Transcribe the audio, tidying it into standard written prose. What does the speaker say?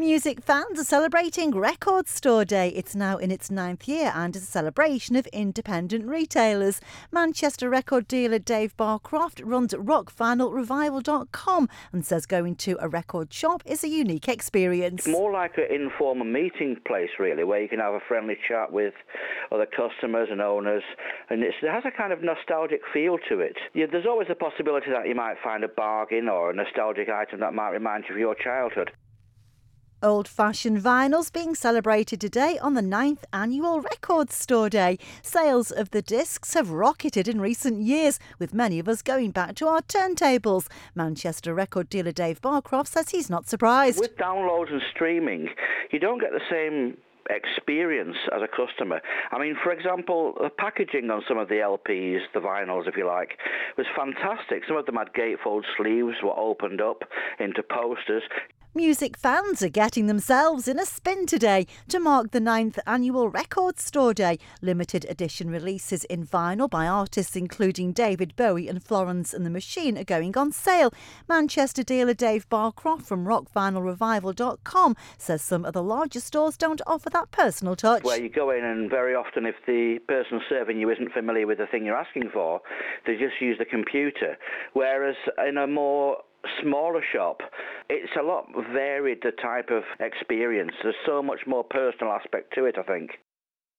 Music fans are celebrating Record Store Day. It's now in its 9th year and is a celebration of independent retailers. Manchester record dealer Dave Barcroft runs rockvinylrevival.com and says going to a record shop is a unique experience. It's more like an informal meeting place, really, where you can have a friendly chat with other customers and owners, and it has a kind of nostalgic feel to it. There's always a possibility that you might find a bargain or a nostalgic item that might remind you of your childhood. Old-fashioned vinyls being celebrated today on the 9th annual Record Store Day. Sales of the discs have rocketed in recent years, with many of us going back to our turntables. Manchester record dealer Dave Barcroft says he's not surprised. With downloads and streaming, you don't get the same experience as a customer. I mean, for example, the packaging on some of the LPs, the vinyls if you like, was fantastic. Some of them had gatefold sleeves, were opened up into posters. Music fans are getting themselves in a spin today to mark the 9th annual Record Store Day. Limited edition releases in vinyl by artists including David Bowie and Florence and the Machine are going on sale. Manchester dealer Dave Barcroft from rockvinylrevival.com says some of the larger stores don't offer that personal touch. Where you go in and very often if the person serving you isn't familiar with the thing you're asking for, they just use the computer. Whereas in a more smaller shop, it's a lot varied, the type of experience. There's so much more personal aspect to it, I think.